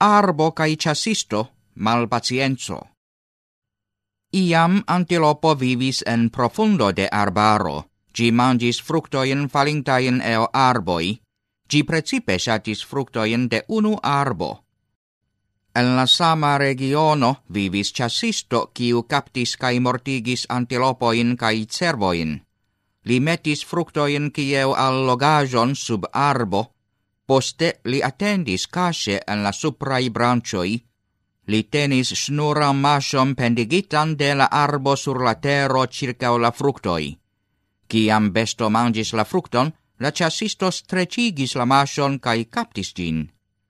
arbo kai chasisto malpacienzo. Iam antilopo vivis en profundo de arbaro, gi mangis fructoin falintain el arboi, gi precipe shatis fructoin de unu arbo. En la sama regiono vivis chasisto kiu captis kai mortigis antilopoin kai cervoin. Li metis fructoin kiel allogajon sub arbo, poste li attendis case en la suprai branchoi, li tenis snuram mason pendigitan de la arbo sur la tero circa la fructoi. Ciam besto mangis la fructon, la chasisto strecigis la mason kai captis gin.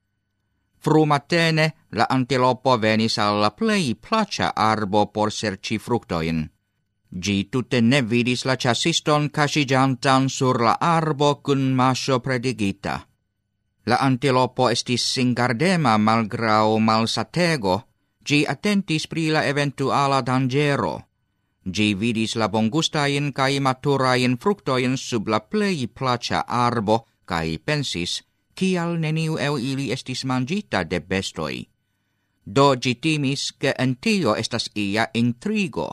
Frumatene la antilopo venis alla plei placia arbo por serci fructoin. Gi tutte ne vidis la chasiston casigiantan sur la arbo cun maso predigita. La antilopo estis singardema malgrau malsatego, gi attentis pri la eventuala dangero. Gi vidis la bongustain kai maturain fructoin sub la plei placia arbo, kai pensis, kial neniu el ili estis mangita de bestoi. Do gi timis ke en tio estas ia intrigo.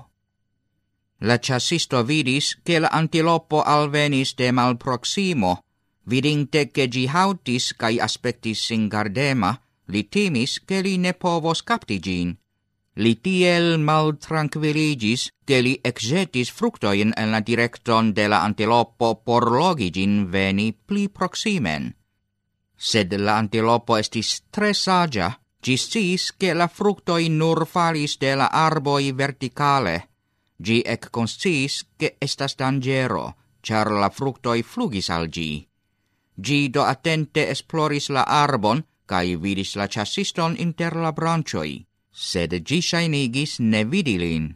La chasisto vidis ke la antilopo alvenis de malproximo, vidinte ke gi hautis kai aspectis singardema, li timis ke li ne povos capti gin. Li tiel maltranquilligis ke li exetis fructoin en la directon de la antilopo por logi gin veni pli proximen. Sed la antilopo estis tre sagia, gi sciis ke la fructoi nur falis de la arboi verticale. Gi consciis ke estas dangero, char la fructoi flugis al gi. Gi do attente esploris la arbon, kai vidis la chasiston inter la branchoi, sed gi shainigis ne vidilin.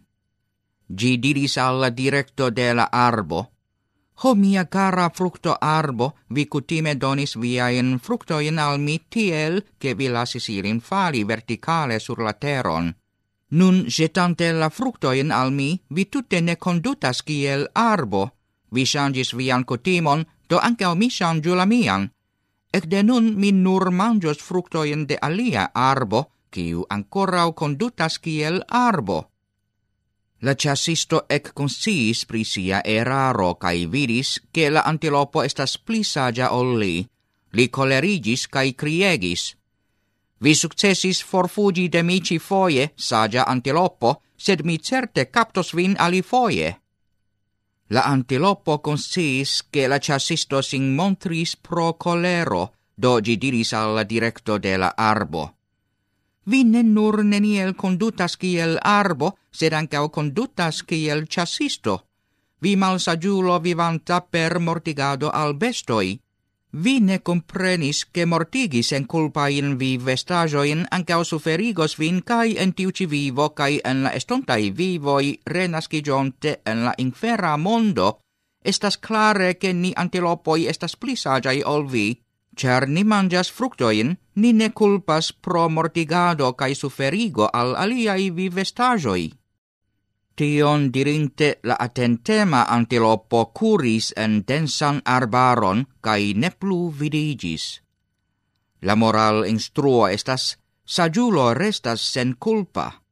Gi diris alla directo de la arbo, Ho mia cara fructo arbo, vi cutime donis viain fructoin al mi tiel, che vi lasis ilin fali verticale sur la teron. Nun jetante la fructoin al mi, vi tutte ne condutas kiel arbo. Vi changis vian cutimon, do anche mi changiu la mian. Ec de nun mi nur mangios fructoin de alia arbo, kiu ancorau condutas kiel arbo. La chasisto consciis pri sia eraro kai vidis ke la antilopo estas pli sagia ol li. Li colerigis kai criegis. Vi successis forfugi de mi ci foje, sagia antilopo, sed mi certe captos vin ali foje. La antilopo consciis ke la chasisto sin montris pro colero, do gi diris alla directo de la arbo. Vi ne nur neniel condutas kiel arbo, sed ancao condutas kiel chasisto. Vi malsagiulo vivanta per mortigado al bestoi. Vi ne comprenis che mortigis en culpain vi vestajoin ancao suferigos vin kai en tiuci vivo kai en la estontai vivoi renascigionte en la infera mondo. Estas clare che ni antilopoi estas pli sagiai ol vi, char ni mangias fructoin, ni ne culpas pro mortigado kai suferigo al aliai vivestajoi. Tion dirinte la attentema antilopo curis en densan arbaron kai ne plu vidigis. La moral instruo estas, sagiulo restas sen culpa.